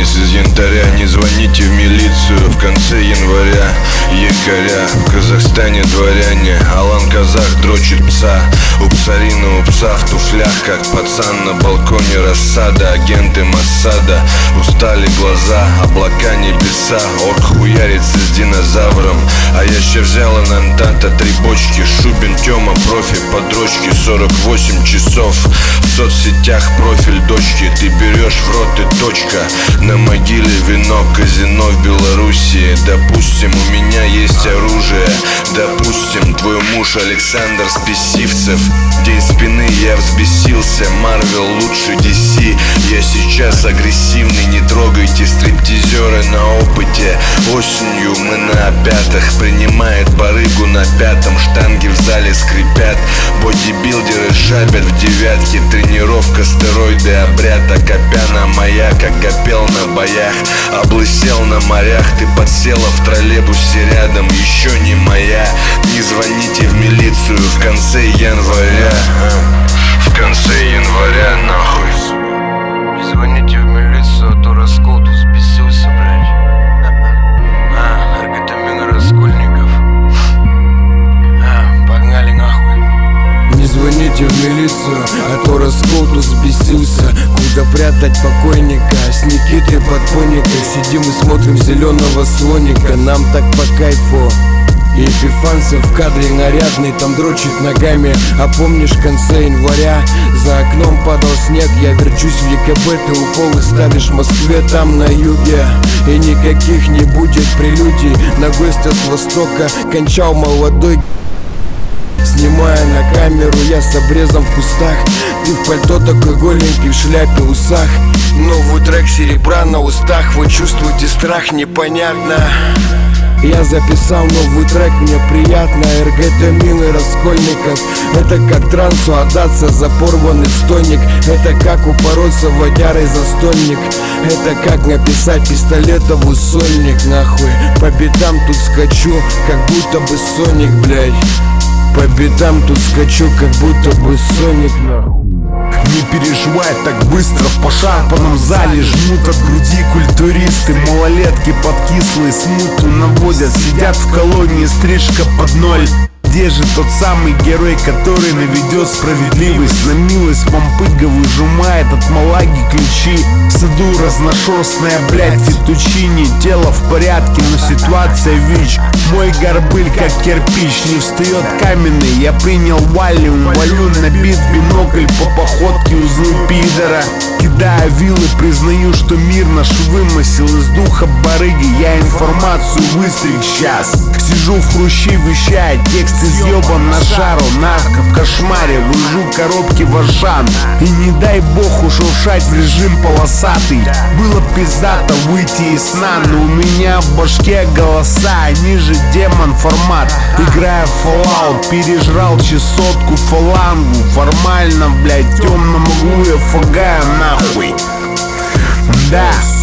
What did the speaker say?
пенис из янтаря. Не звоните в милицию в конце января. Якоря в Казахстане дворяне. Алан Казах дрочит пса. У псарина у пса в туфлях, как пацан на балконе рассада. Агенты Моссада, устали глаза, облака небеса. Орк хуярится с динозавром. А я ще взял Анантата, 3 бочки. Шубин, Тёма, профи, подрочки. 48 часов в соцсетях, профиль дочки. Ты берешь в рот и точка. На могиле вино, казино в Белоруссии. Допустим, у меня есть оружие. Допустим, твой муж Александр Списивцев. День спины, я взбесился. Марвел лучше DC. Я сейчас агрессивный, не трогайте. Стриптизеры на опыте. Осенью мы на опятах. Принимает барыгу на 5-м. Штанги в зале скрипят. Бодибилдеры шабят в 9-ке. Тренировка, стероиды, обряд. Акопяна моя, как копел на боях. Облысел на морях. Ты подсела в троллейбусе рядом. Еще не моя. Не звоните в милицию в конце января. В конце января, нахуй. Не звоните в милицию, а то раскол тут взбесился, блядь. Арготамин Раскольников. Погнали нахуй. Не звоните в милицию, а то раскол тут взбесился. Куда прятать покойника? С Никитой Подпонникой сидим и смотрим зеленого слоника. Нам так по кайфу. И Епифанцев в кадре нарядный, там дрочит ногами. А помнишь, в конце января за окном падал снег. Я верчусь в ЕКБ, ты уколы ставишь в Москве, там на юге. И никаких не будет прелюдий. На гостя с востока кончал молодой. Снимая на камеру, я с обрезом в кустах. Ты в пальто такой голенький, в шляпе, усах. Новый трек серебра на устах. Вы чувствуете страх, непонятно. Я записал новый трек, мне приятно. Эрготамин и Раскольников. Это как трансу отдаться за порванный стольник. Это как упороться водярой за стольник. Это как написать пистолетовый сольник, нахуй. По бедам тут скачу, как будто бы Соник, блядь. По бедам тут скачу, как будто бы Соник, нахуй. Не переживай так быстро, в пошарпанном зале жмут от груди культуристы. Малолетки под кислые смуту наводят. Сидят в колонии, стрижка под 0. Где же тот самый герой, который наведет справедливость? На милость помпыга выжимает от малаги ключи. В саду разношерстная, блядь, фетучини. Тело в порядке, но ситуация ВИЧ. Мой горбыль как кирпич, не встает каменный. Я принял валиум, валю на бит бинокль по походке узлы пидора. Кидая вилы, признаю, что мир наш вымысел из духа барыги. Я информацию выстриг сейчас. Сижу в хруще, вещая текст изъебан на шару. Нарко в кошмаре, выжу коробки в Ашан. И не дай бог ушуршать в режим полосатый. Было пиздато выйти из сна, но у меня в башке голоса. Они же демон формат. Играя в Fallout, пережрал чесотку фалангу. Формально, блядь, темному углу я фагаю нахуй. Да.